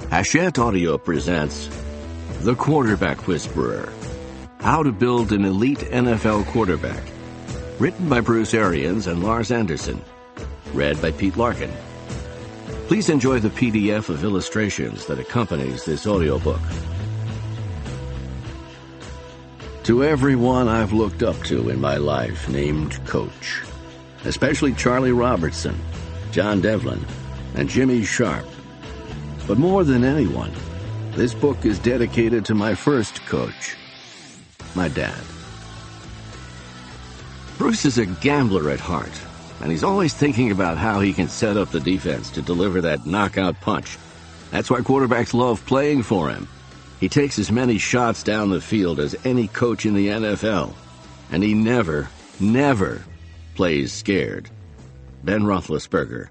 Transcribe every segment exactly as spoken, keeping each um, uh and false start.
Hachette Audio presents The Quarterback Whisperer, How to Build an Elite N F L Quarterback. Written by Bruce Arians and Lars Anderson. Read by Pete Larkin. Please enjoy the P D F of illustrations that accompanies this audiobook. To everyone I've looked up to in my life named Coach, especially Charlie Robertson, John Devlin, and Jimmy Sharp. But more than anyone, this book is dedicated to my first coach, my dad. Bruce is a gambler at heart, and he's always thinking about how he can set up the defense to deliver that knockout punch. That's why quarterbacks love playing for him. He takes as many shots down the field as any coach in the N F L, and he never, never plays scared. Ben Roethlisberger.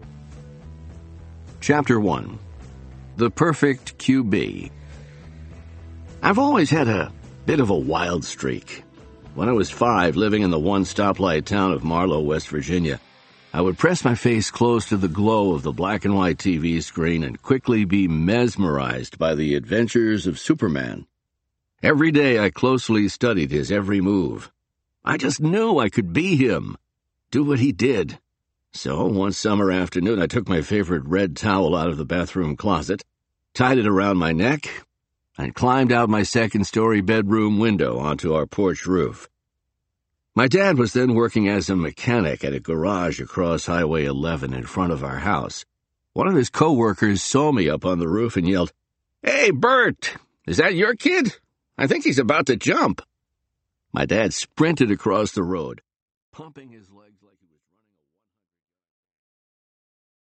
Chapter one. The Perfect Q B. I've always had a bit of a wild streak. When I was five, living in the one-stoplight town of Marlow, West Virginia, I would press my face close to the glow of the black and white T V screen and quickly be mesmerized by the adventures of Superman. Every day I closely studied his every move. I just knew I could be him, do what he did. So one summer afternoon I took my favorite red towel out of the bathroom closet, tied it around my neck, and climbed out my second-story bedroom window onto our porch roof. My dad was then working as a mechanic at a garage across Highway eleven in front of our house. One of his co-workers saw me up on the roof and yelled, "Hey, Bert, is that your kid? I think he's about to jump." My dad sprinted across the road, pumping his legs like